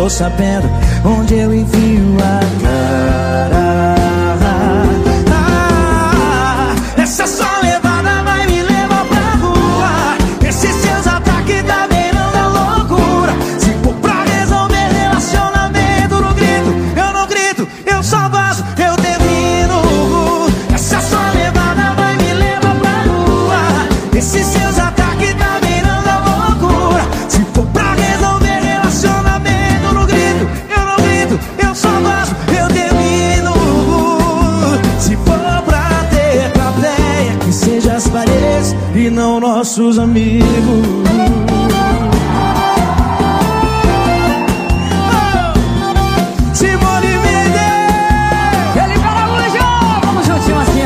tô sabendo onde eu envio a cara. Essa só levada vai me levar pra rua. Esses seus ataques tá beirando a loucura. Se for pra resolver relacionamento, no grito, eu não grito, eu só vazo, eu termino. Essa só levada vai me levar pra rua. Esses seus ataques tá beirando a loucura. Se for pra resolver relacionamento, no grito, eu não grito, eu só vazo, eu termino. Se for pra ter plateia, que seja as paredes e não nossos amigos. Simone Mendes, Felipe Araújo, vamos juntinho assim,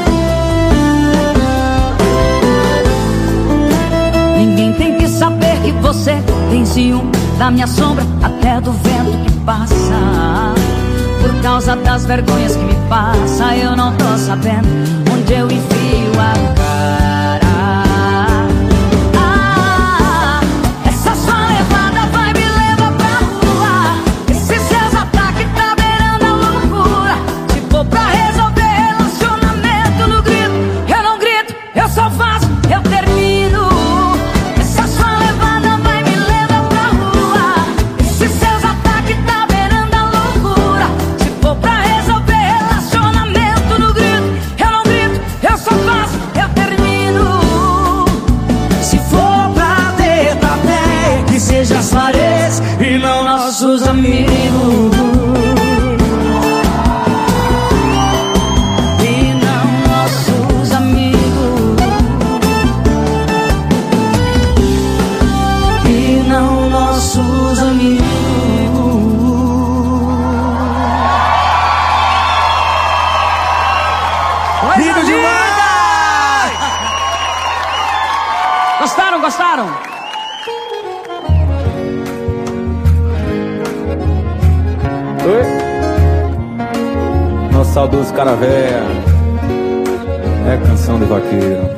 ó. Ninguém tem que saber que você tem ciúme da minha sombra, até do vento que passa. Por causa das vergonhas que me passa, eu não tô sabendo onde eu enfio a cara. Essa sua levada vai me levar pra rua. Esses seus ataques tá beirando a loucura. Se for pra resolver relacionamento, no grito, eu não grito, eu só faço, eu termino. Essa sua levada vai me levar pra rua. Esses seus ataques tá beirando a loucura. Se for pra resolver relacionamento, no grito, eu não grito, eu só faço, eu termino. se for pra ter plateia, que seja as paredes e não nossos amigos. E não nossos amigos. E não nossos amigos. Lindo demais! Gostaram, gostaram? Oi? Nosso saudoso cara véia. É canção de vaqueiro.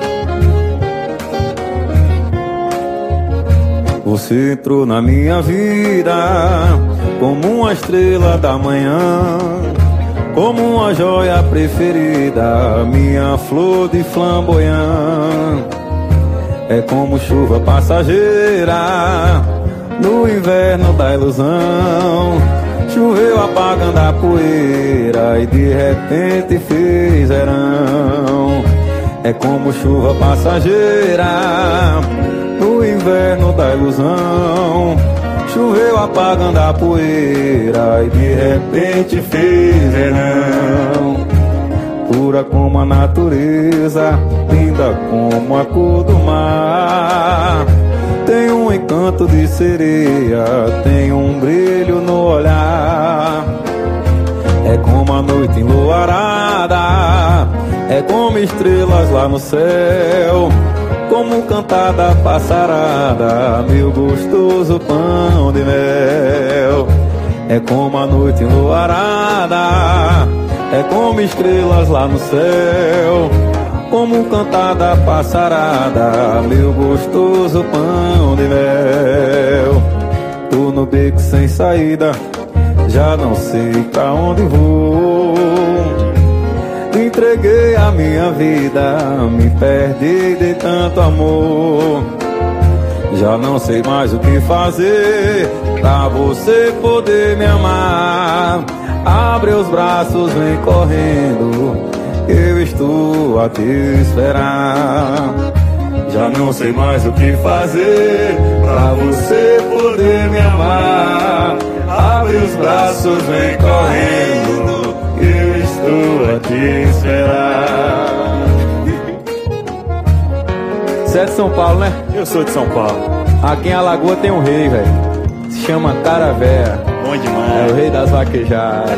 Você entrou na minha vida como uma estrela da manhã, como uma joia preferida, minha flor de flamboyant. É como chuva passageira no inverno da ilusão. Choveu apagando a poeira e de repente fez verão. É como chuva passageira no inverno da ilusão. Choveu apagando a poeira e de repente fez verão. Pura como a natureza, linda como a cor do mar. Tem um encanto de sereia, tem um brilho no olhar. É como a noite enluarada, é como estrelas lá no céu, como cantada passarada, meu gostoso pão de mel. É como a noite enluarada, é como estrelas lá no céu, como cantada passarada, meu gostoso pão de mel. Tô no beco sem saída, já não sei pra onde vou. Entreguei a minha vida, me perdi de tanto amor. Já não sei mais o que fazer pra você poder me amar. Abre os braços, vem correndo, eu estou a te esperar. Já não sei mais o que fazer pra você poder me amar. Abre os braços, vem correndo, eu estou a te esperar. Você é de São Paulo, né? Eu sou de São Paulo. Aqui em Alagoas tem um rei, velho. Se chama Cara Véia. Bom demais. É o rei das vaquejadas.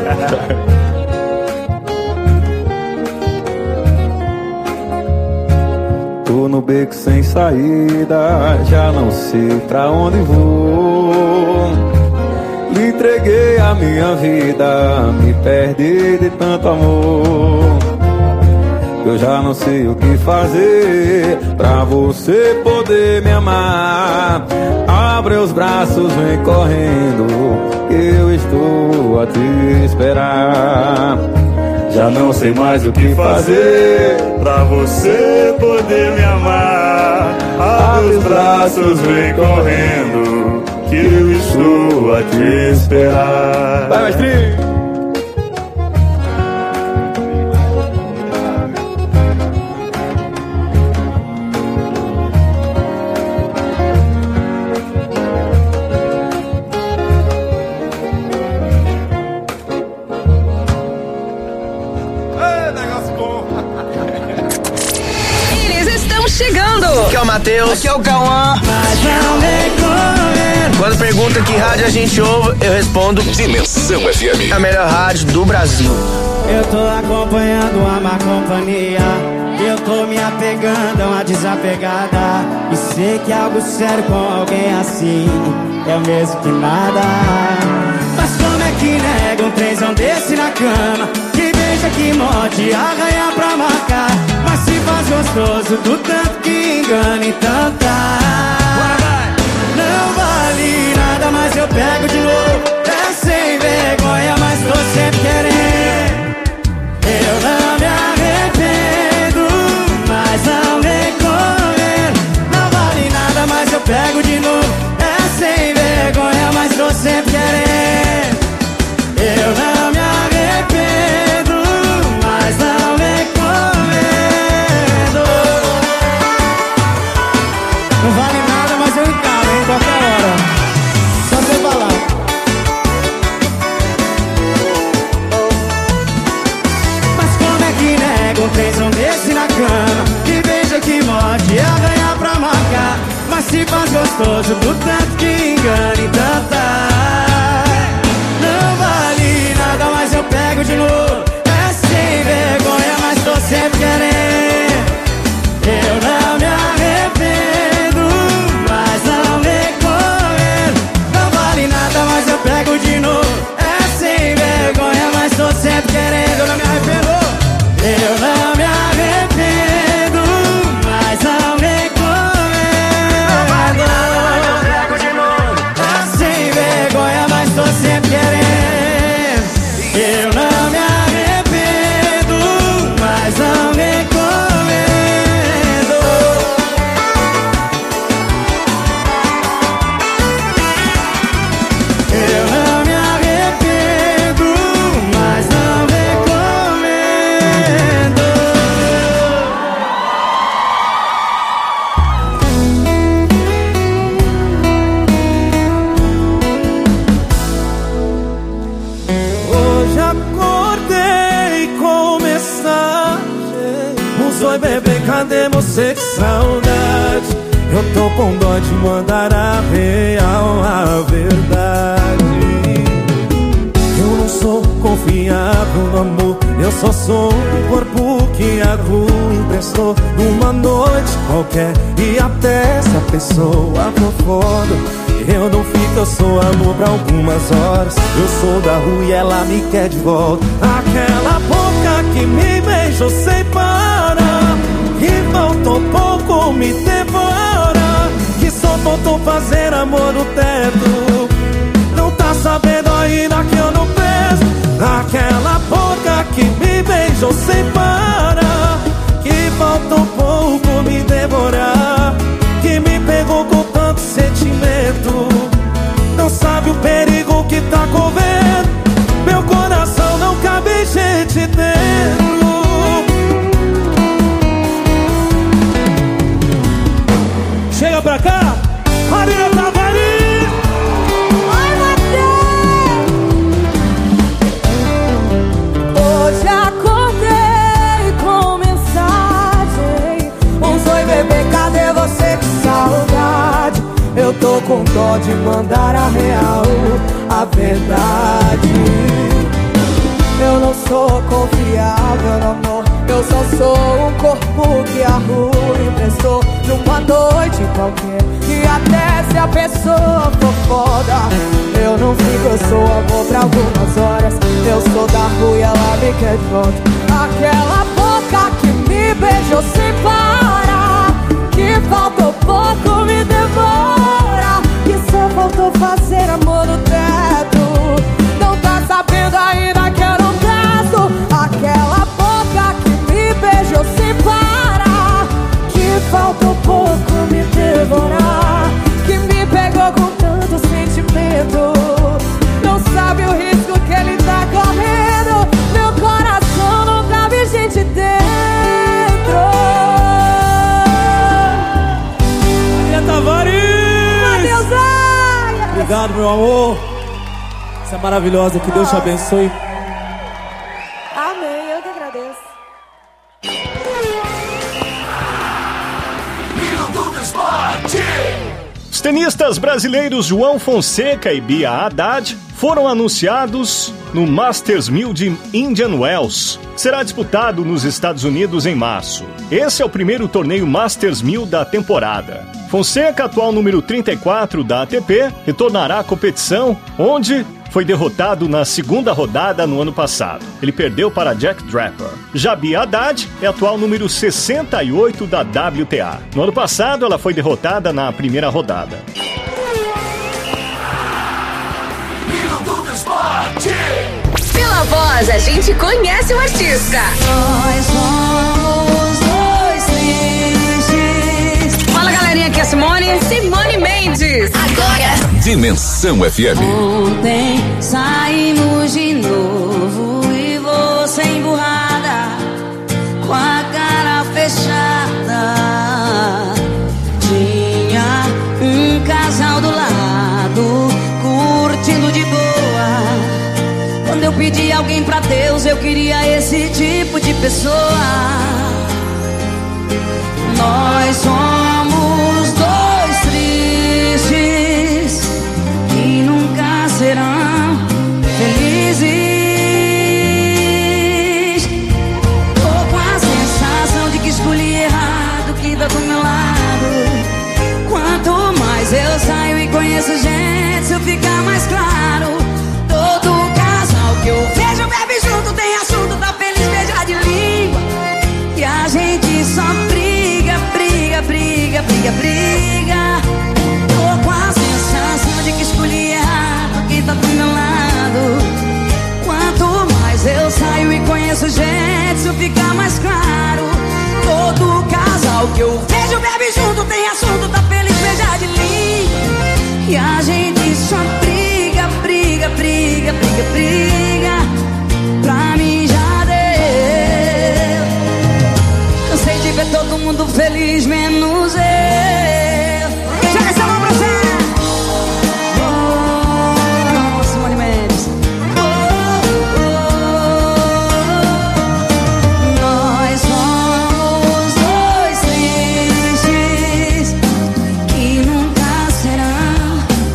Tô no beco sem saída, já não sei pra onde vou. Lhe entreguei a minha vida, me perdi de tanto amor. Eu já não sei o que fazer pra você poder me amar. Abre os braços, vem correndo, estou a te esperar. Já não sei mais o que fazer pra você poder me amar. Abre os braços, vem correndo, que eu estou a te esperar. Vai, mestrinho! Aqui é o Matheus. Aqui é o Cauã. Quando pergunta que rádio a gente ouve, eu respondo Dimensão FM, a melhor rádio do Brasil. Eu tô acompanhando a má companhia. Eu tô me apegando a uma desapegada. E sei que algo sério com alguém assim é o mesmo que nada. Mas como é que nega um trenzão desse na cama? Que beija, que morde, arranha pra marcar. Mas se faz gostoso do tanto que engana, então tá. Não vale nada, mas eu pego de novo. É sem vergonha, mas tô sempre querendo. Eu não me arrependo, mas não recorrendo. Não vale nada, mas eu pego de novo. É sem vergonha, mas tô sempre querendo. Eu não me arrependo, mas não recomendo. Não vale nada, mas eu encaro em qualquer hora. Só você falar. Mas como é que nega um trenzão desse na cama? Que beija, que morde, arranha pra marcar. Mas se faz gostoso do tanto que engana, então tá. Não vale nada, mas eu pego de novo. É sem vergonha, mas tô sempre querendo. Eu não me arrependo, mas não recorrendo. Não vale nada, mas eu pego de novo. É sem vergonha, mas tô sempre querendo. Eu não me arrependo. Eu não me arrependo, mas não recomendo. Não vale nada, mas eu pego de novo. É sem vergonha, mas tô sempre querendo. Eu não me arrependo, mas não recomendo. Eu não me arrependo, mas não recomendo. Hoje acordei com mensagem. Oi bebê, cadê você? Que saudade. Eu tô com dó de mandar a real, a verdade. Eu não sou confiável no amor. Eu só sou um corpo que a rua emprestou numa noite qualquer. E até se a pessoa for foda, eu não fico, eu sou amor pra algumas horas. Eu sou da rua e ela me quer de volta. Aquela boca que me beijou sem parar, que faltou pouco me devora, que só faltou fazer amor no teto. Não tá sabendo ainda que eu não peso. Aquela boca que me beijou sem parar, que faltou pouco me devorar, que me pegou com tanto sentimento. Não sabe o perigo que tá correndo. Meu coração não cabe gente dentro. Chega pra cá, Marina Tavares. Oi, Matheus. Hoje acordei com mensagem. Oi, bebê, cadê você? Que saudade. Eu tô com dó de mandar a real, a verdade. Eu não sou confiável no amor. Eu só sou um corpo que a rua emprestou numa noite qualquer. E até se a pessoa for foda, eu não fico, eu sou amor pra algumas horas. Eu sou da rua e ela me quer de volta. Aquela boca que me beijou sem parar, que faltou pouco me devora, que só faltou fazer amor no teto. Não tá sabendo meu amor. Você é maravilhosa, que Deus te abençoe. Amém, eu que agradeço. Os tenistas brasileiros João Fonseca e Bia Haddad foram anunciados no Masters 1000 de Indian Wells, que será disputado nos Estados Unidos em março. Esse é o primeiro torneio Masters 1000 da temporada. Fonseca, atual número 34 da ATP, retornará à competição, onde foi derrotado na segunda rodada no ano passado. Ele perdeu para Jack Draper. Já Bia Haddad é atual número 68 da WTA. No ano passado, ela foi derrotada na primeira rodada. Pela voz, a gente conhece o artista. Nós somos dois tristes. Fala, galerinha, aqui é a Simone Mendes. Agora, Dimensão FM. ontem saímos de novo e você emburrada, com a cara fechada. Tinha um casal do lado, curtindo de boa. Quando eu pedi alguém pra Deus, eu queria esse tipo de pessoa. Nós somos dois tristes que nunca serão felizes. Tô com a sensação de que escolhi errado quem tá do meu lado. Quanto mais eu saio e conheço gente, isso fica mais claro. Todo casal que eu vejo bebe junto, tem assunto, tá feliz, beija de língua. E a gente só briga, briga, briga, briga, briga. Tô com a sensação de que escolhi errado quem tá do meu lado. Quanto mais eu saio e conheço gente, isso fica mais claro. Todo casal que eu vejo bebe junto, tem assunto, tá feliz, beija de língua. E a gente só briga, briga, briga, briga, briga. Pra mim já deu. Cansei de ver todo mundo feliz, menos eu. Joga essa mão pra você. Oh, Simone Mendes. Nós somos dois tristes que nunca serão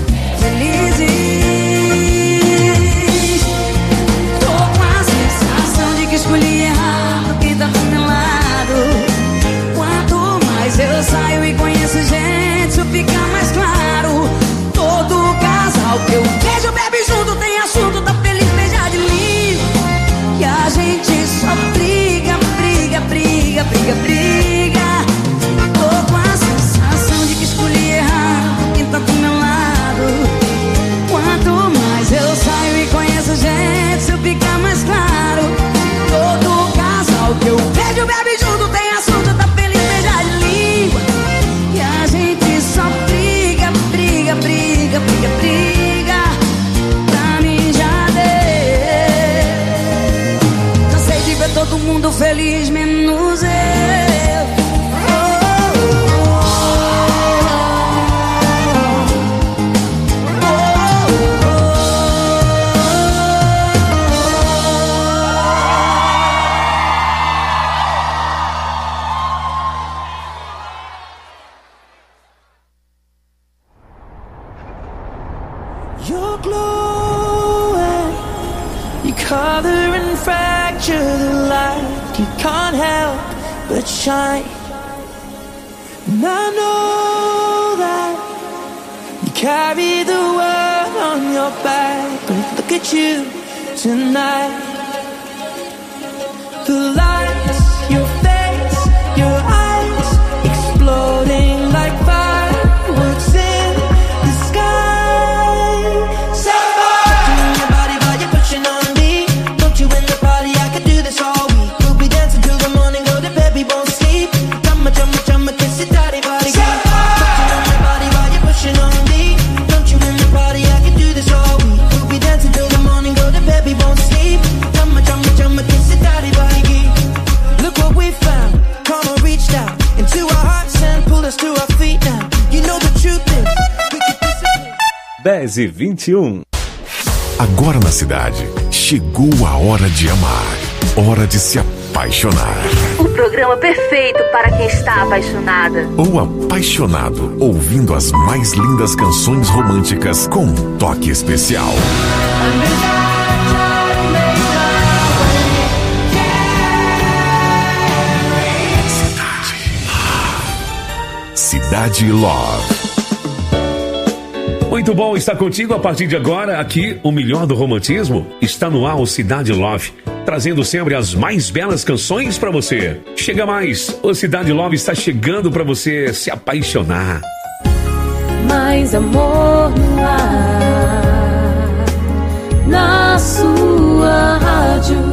felizes. Tô com a sensação de que escolhi errado quem tá do meu lado. Quanto mais eu saio e conheço gente, isso fica mais claro. Todo casal que eu vejo bebe junto, tem assunto, tá feliz, beija de língua. E a gente só briga, briga, briga, briga, briga. Tô com a sensação de que escolhi errado quem tá do meu lado. Quanto mais eu saio e conheço gente, isso fica mais claro. Todo casal que eu vejo bebe junto, tem assunto, tá feliz, beija de língua. E a gente só briga, briga, briga, briga, briga. Pra mim já deu. Cansei de ver todo mundo feliz, menos eu. You're glowing, you color and fracture the light. You can't help but shine. And I know that you carry the world on your back. But look at you tonight. The lights, your face, your eyes, exploding like fireworks in the sky. Look 10h21. Agora na cidade, chegou a hora de amar, hora de se apaixonar. O programa perfeito para quem está apaixonada. Ou apaixonado, ouvindo as mais lindas canções românticas com um toque especial. Cidade Love. Muito bom estar contigo a partir de agora. Aqui, o melhor do romantismo está no ar, o Cidade Love, trazendo sempre as mais belas canções para você. Chega mais, o Cidade Love está chegando para você se apaixonar. Mais amor no ar, na sua rádio.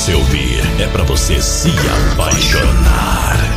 você ouvir, é pra você se apaixonar.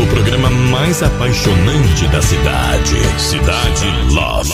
programa mais apaixonante da cidade. Cidade Love.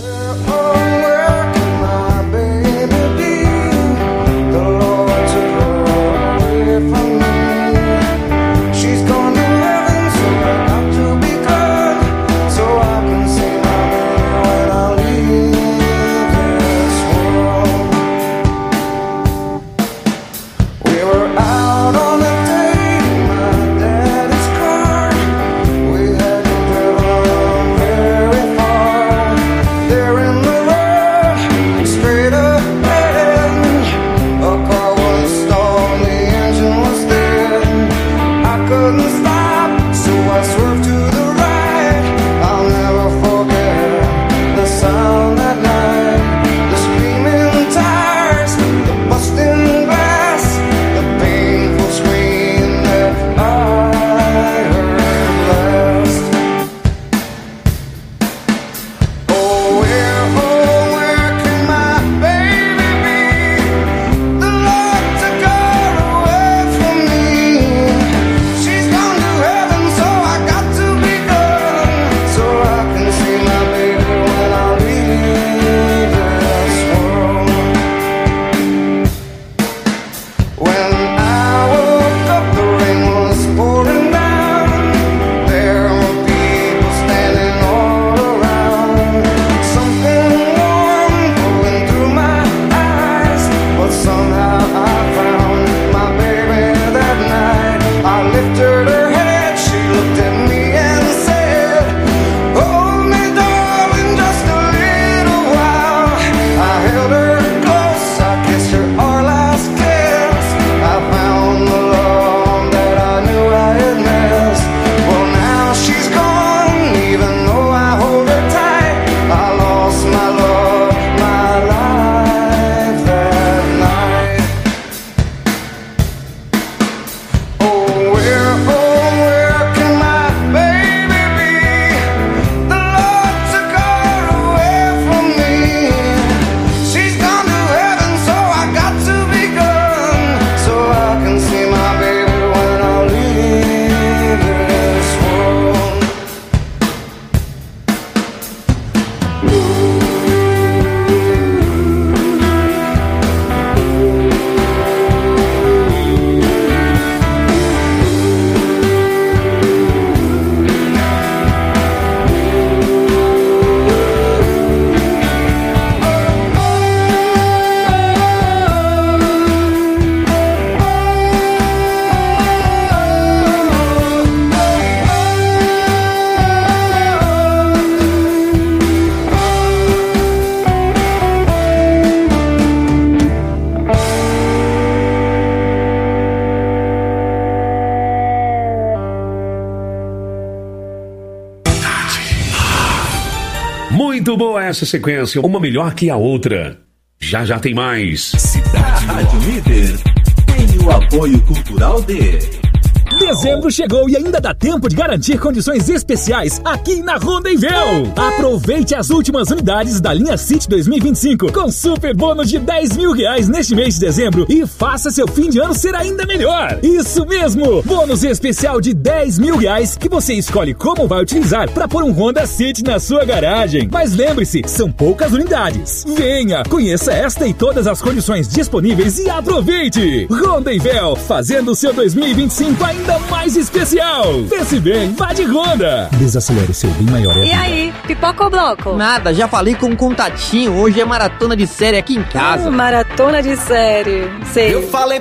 Muito boa essa sequência, uma melhor que a outra. Já já tem mais. Cidade Rádio Líder tem o apoio cultural de... Dezembro chegou e ainda dá tempo de garantir condições especiais aqui na Rondonvel. Aproveite as últimas unidades da linha City 2025 com super bônus de R$10 mil neste mês de dezembro e faça seu fim de ano ser ainda melhor. Isso mesmo, bônus especial de R$10 mil que você escolhe como vai utilizar para pôr um Honda City na sua garagem. Mas lembre-se, são poucas unidades. Venha, conheça esta e todas as condições disponíveis e aproveite. Rondonvel, fazendo o seu 2025 ainda mais especial. Pense bem, vá de Honda. Desacelere seu bem maior. E aí, pipoca ou bloco? Nada, já falei com um contatinho. Hoje é maratona de série aqui em casa. Maratona de série. Sei. Eu falei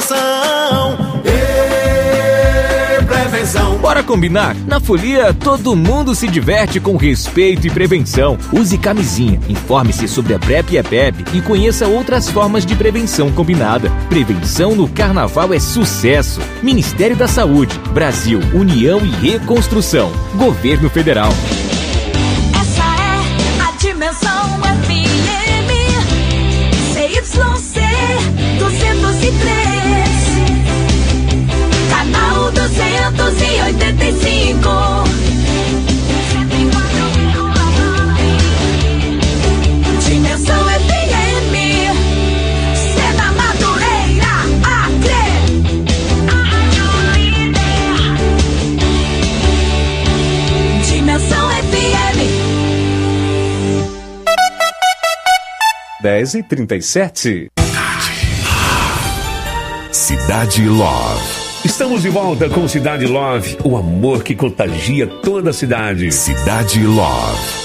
prevenção. Prevenção. Bora combinar? Na Folia, todo mundo se diverte com respeito e prevenção. Use camisinha, informe-se sobre a PrEP e a PEP e conheça outras formas de prevenção combinada. Prevenção no Carnaval é sucesso. Ministério da Saúde, Brasil, União e Reconstrução. Governo Federal. Essa é a Dimensão FM CYC 203, canal 285. Dimensão FM, Sena Madureira, Acre. 10h37. Cidade Love. Estamos de volta com Cidade Love, o amor que contagia toda a cidade. Cidade Love.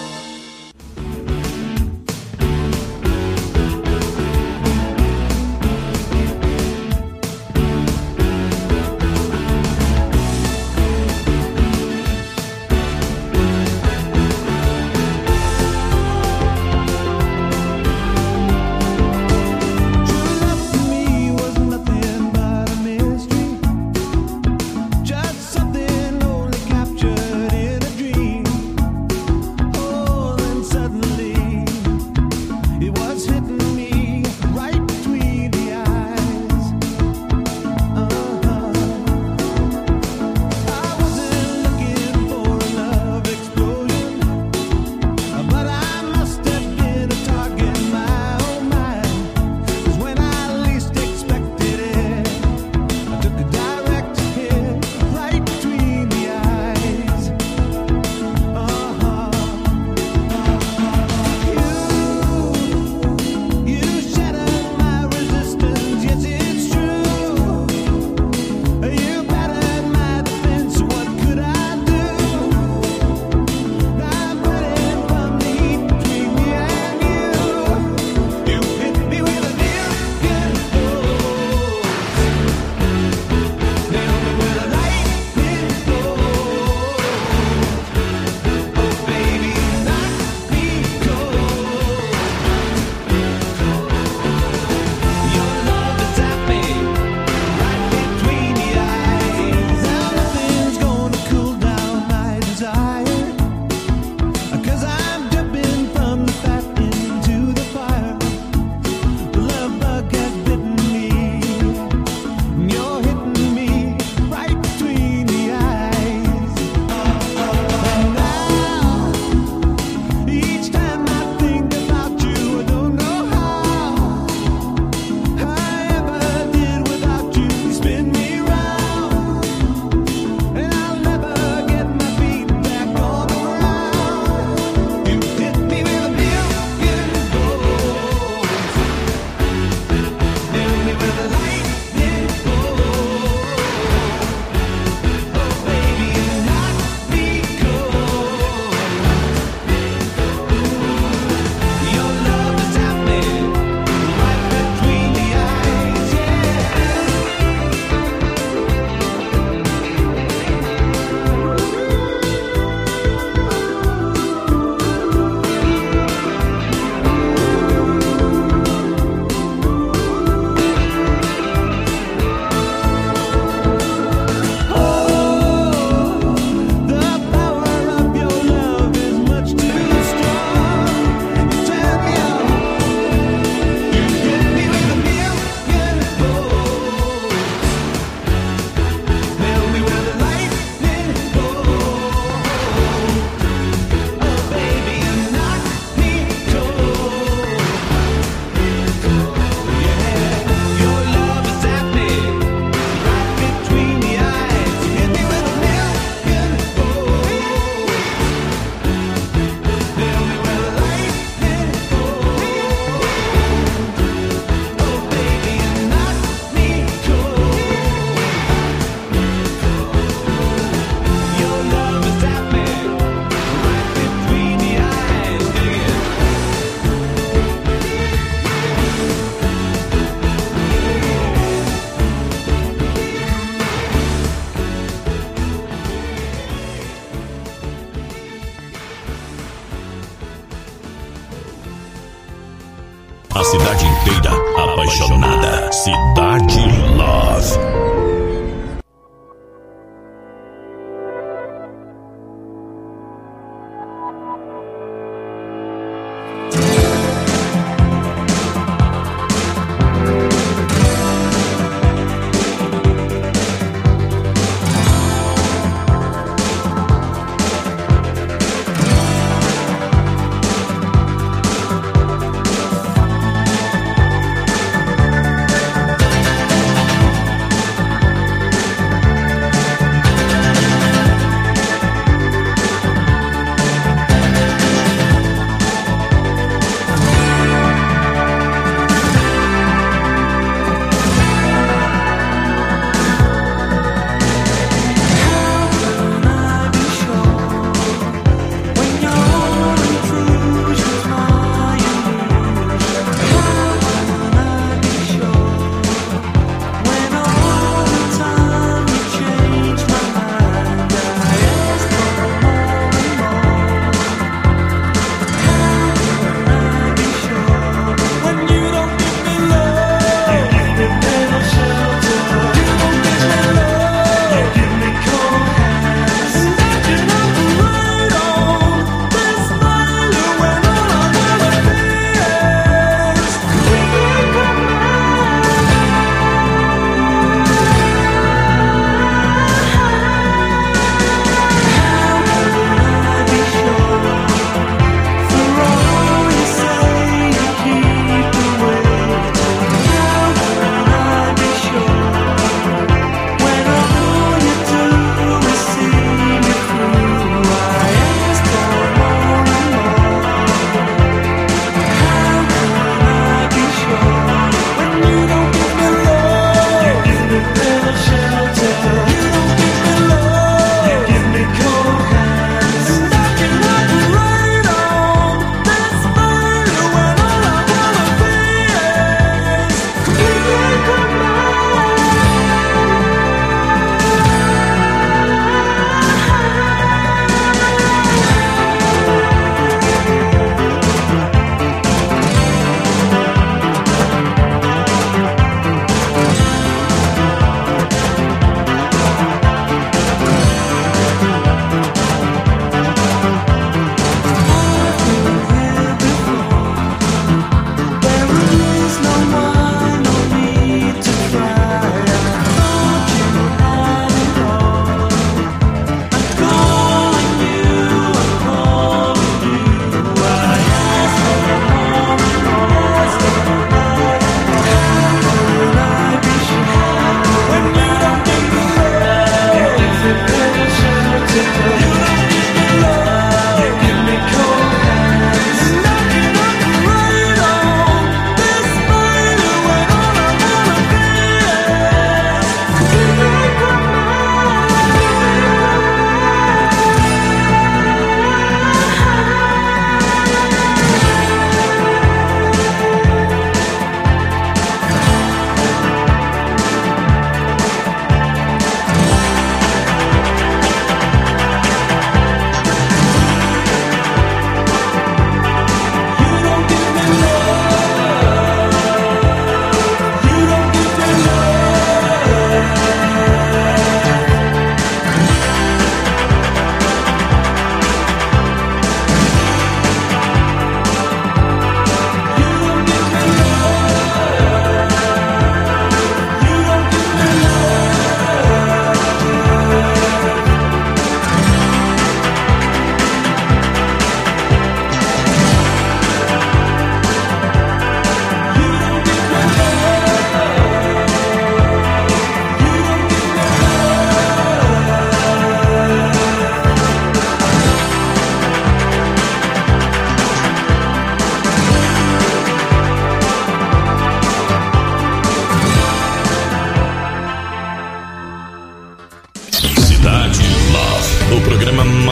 A cidade inteira apaixonada. Cidade Love.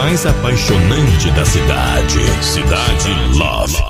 mais apaixonante da cidade. Cidade Love.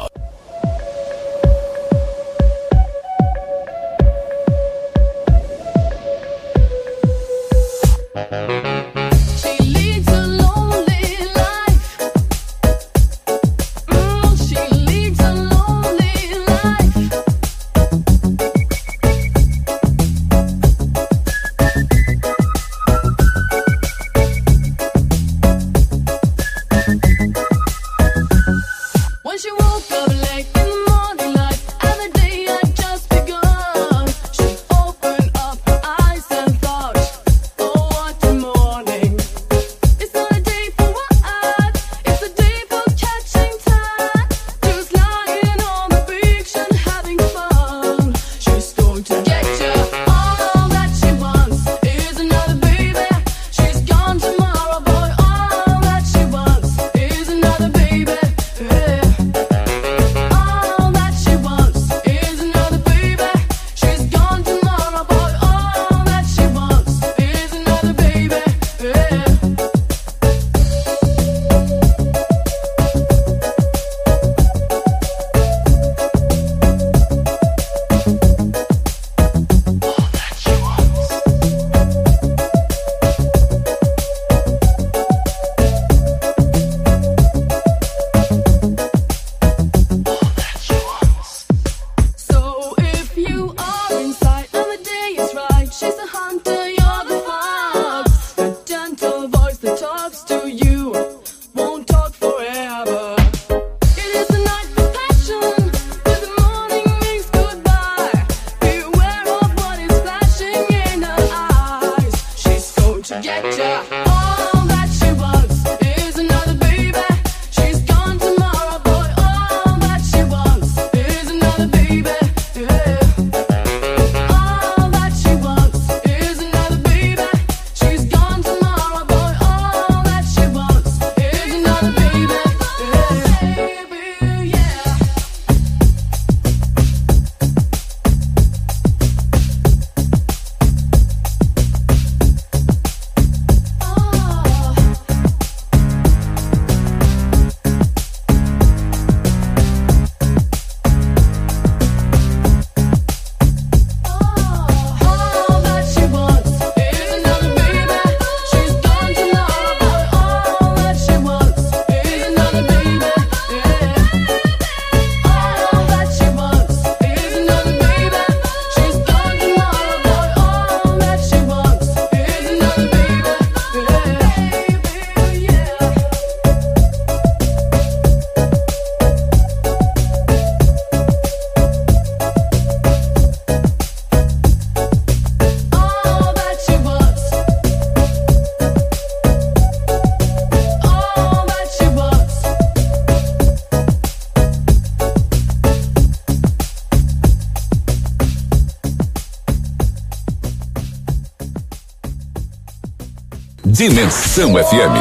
Dimensão FM.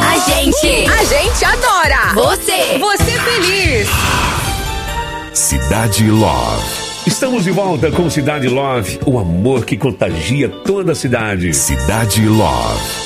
A gente adora. Você feliz. Cidade Love. Estamos de volta com Cidade Love, o amor que contagia toda a cidade. Cidade Love.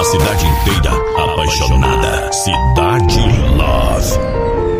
cidade inteira apaixonada. Cidade Love.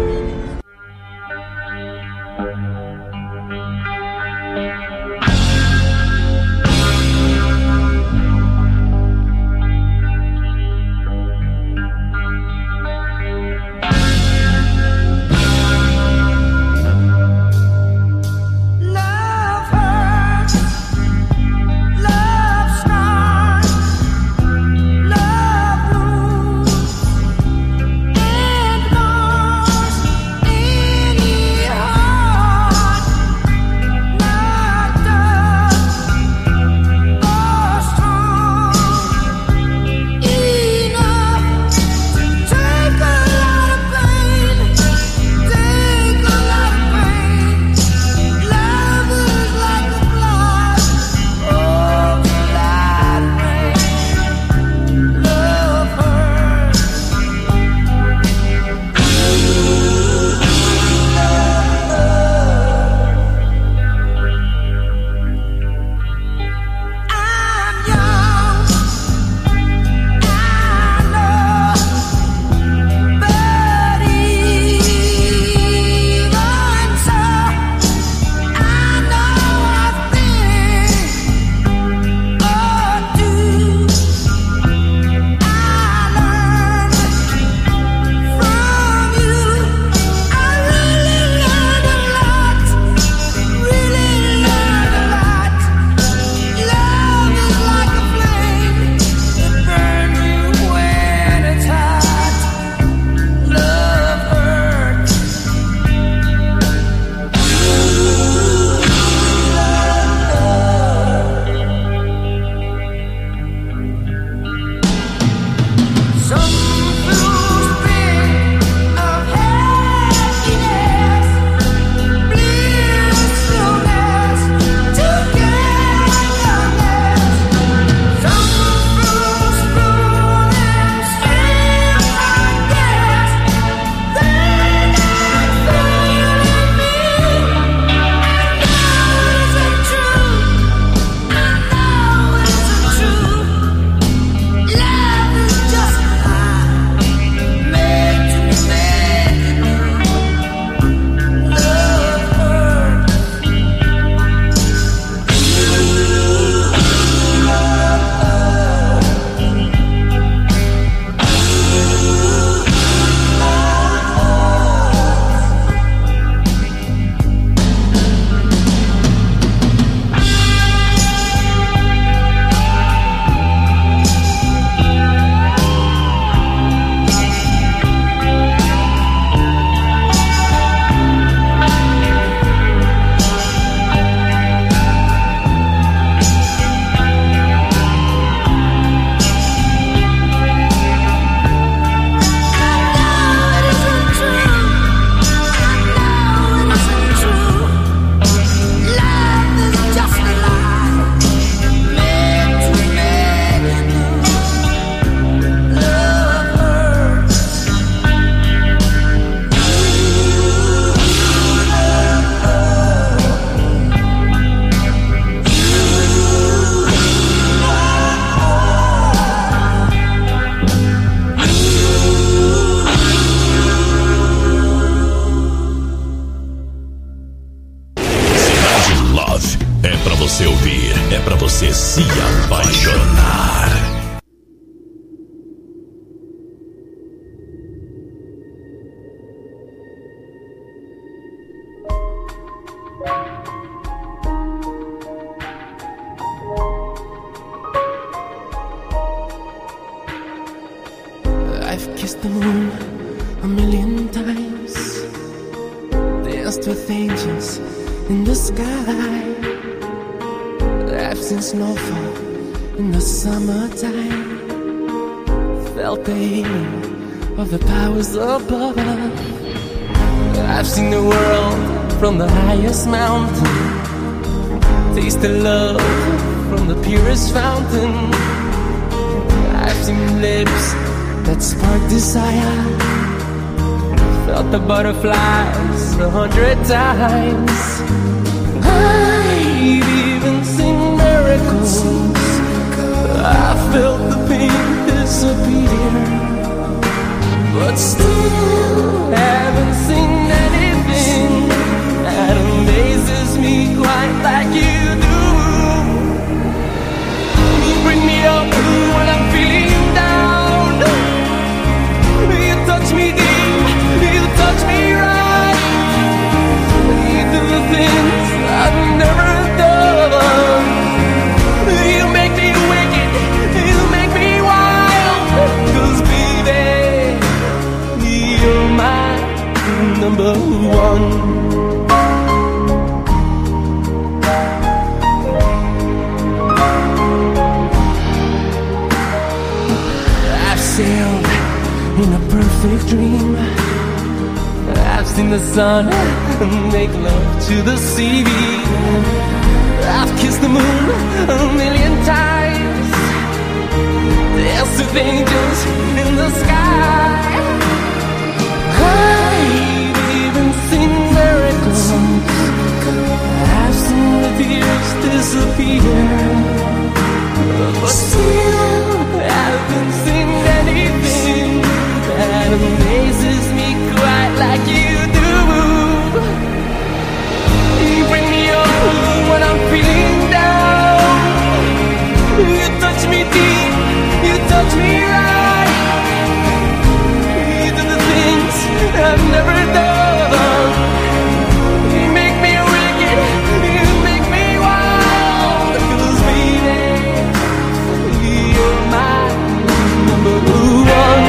você ouvir, é pra você se apaixonar. I've kissed the moon a million times, danced with angels in the sky. I've seen snowfall in the summertime, felt the healing of the powers above. I've seen the world from the highest mountain, tasted love from the purest fountain. I've seen lips that spark desire, felt the butterflies 100 times. I've even seen miracles, I felt the pain this disappear. But still haven't seen anything that amazes me quite like you do. You bring me up when I'm feeling down. You touch me deep, you touch me right. You do the things I've never done. You make me wicked, you make me wild. 'Cause baby, you're my number one. In a perfect dream, I've seen the sun make love to the sea. I've kissed the moon a million times, danced with angels in the sky. I've even seen miracles, I've seen the tears disappear. But still I haven't seen anything that amazes me quite like you do. You bring me up when I'm feeling down. You touch me deep, you touch me right. You do the things I've never done. You make me wicked, you make me wild. 'Cause baby, you're my number one.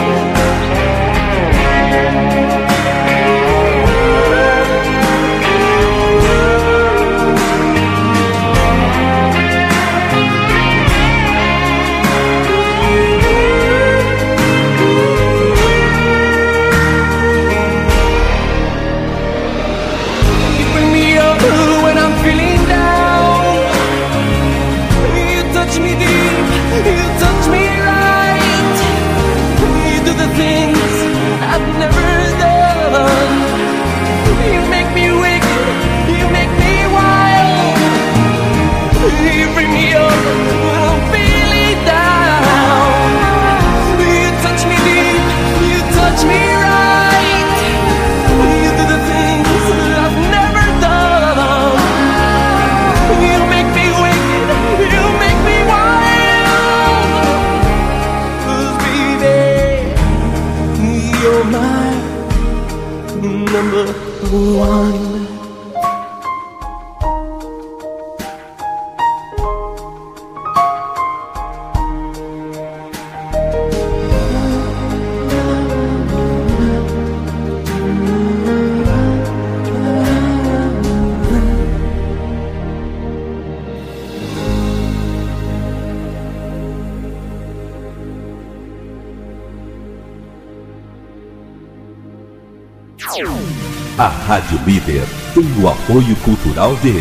A Rádio Líder tem o apoio cultural de...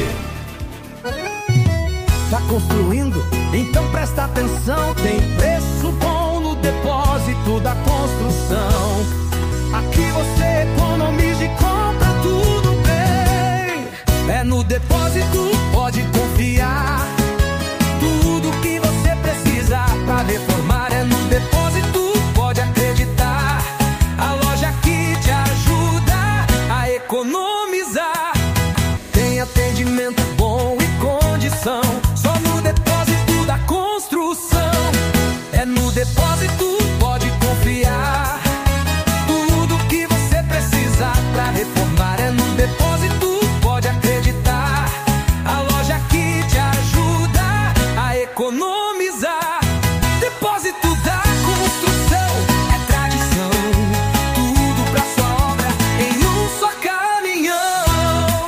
Tá construindo? Então presta atenção. Tem preço bom no depósito da construção. Aqui você economiza e compra tudo bem. É no depósito, pode confiar. Tudo que você precisa pra reformar é no depósito, pode acreditar. A loja que te ajuda a economizar. Tem atendimento bom e condição. Só no depósito da construção. É no depósito, pode confiar. Tudo que você precisa pra reformar é no depósito, pode acreditar. A loja que te ajuda a economizar. Depósito da construção é tradição. Tudo pra sua obra em um só caminhão.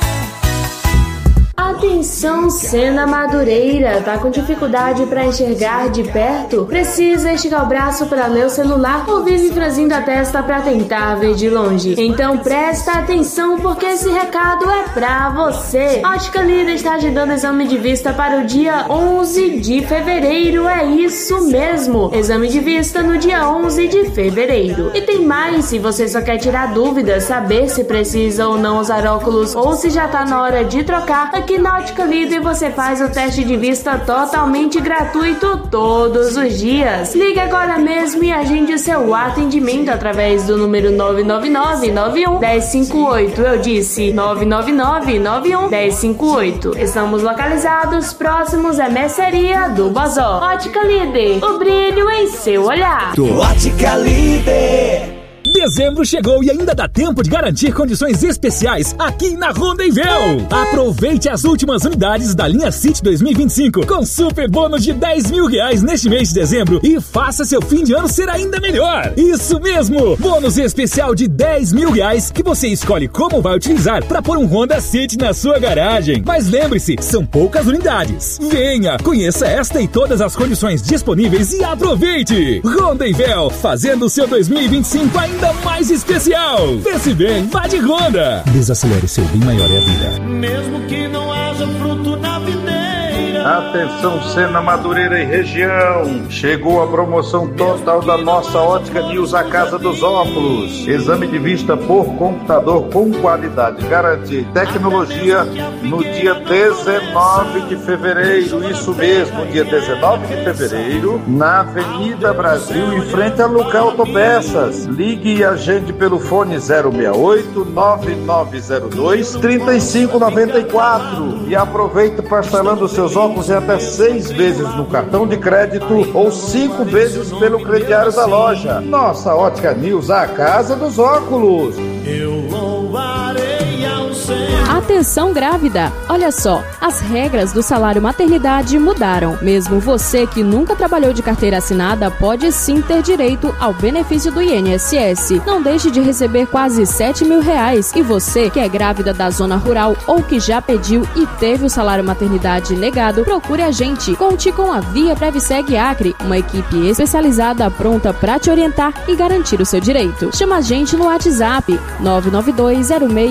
Atenção, Sena Madureira, tá com dificuldade para enxergar de perto? Precisa esticar o braço para ler o celular ou vive franzindo a testa para tentar ver de longe? Então presta atenção, porque esse recado é pra você. Ótica Líder está agendando exame de vista para o dia 11 de fevereiro, é isso mesmo, exame de vista no dia 11 de fevereiro. E tem mais, se você só quer tirar dúvidas, saber se precisa ou não usar óculos ou se já tá na hora de trocar, aqui na Ótica Líder Líder você faz o teste de vista totalmente gratuito todos os dias. Ligue agora mesmo e agende o seu atendimento através do número 999-91-1058. Eu disse 999-91-1058. Estamos localizados próximos à mercearia do Bozó. Ótica Líder, o brilho em seu olhar. Ótica Líder. Dezembro chegou e ainda dá tempo de garantir condições especiais aqui na Rondonvel. Aproveite as últimas unidades da linha City 2025 com super bônus de R$10.000 neste mês de dezembro e faça seu fim de ano ser ainda melhor. Isso mesmo, bônus especial de R$10.000 que você escolhe como vai utilizar para pôr um Honda City na sua garagem. Mas lembre-se, são poucas unidades. Venha, conheça esta e todas as condições disponíveis e aproveite. Rondonvel, fazendo o seu 2025 ainda mais especial. Pense bem, vá de Honda. Desacelere, seu bem maior é a vida. Mesmo que não haja fruto na videira. Atenção, Sena, Madureira e região. Chegou a promoção total da nossa Ótica News, a Casa dos Óculos. Exame de vista por computador com qualidade garantida e tecnologia no dia 19 de fevereiro. Isso mesmo, dia 19 de fevereiro, na Avenida Brasil, em frente a Luca Autopeças. Ligue e agende pelo fone 068-9902-3594 e aproveite parcelando seus óculos em até 6 vezes no cartão de crédito ou 5 vezes pelo crediário da loja. Nossa Ótica News, a Casa dos Óculos. Eu louvarei ao Senhor. Atenção grávida! Olha só, as regras do salário maternidade mudaram. Mesmo você que nunca trabalhou de carteira assinada pode sim ter direito ao benefício do INSS. Não deixe de receber quase R$7.000. E você que é grávida da zona rural ou que já pediu e teve o salário maternidade negado, procure a gente. Conte com a Via Previseg Acre, uma equipe especializada pronta para te orientar e garantir o seu direito. Chama a gente no WhatsApp 99206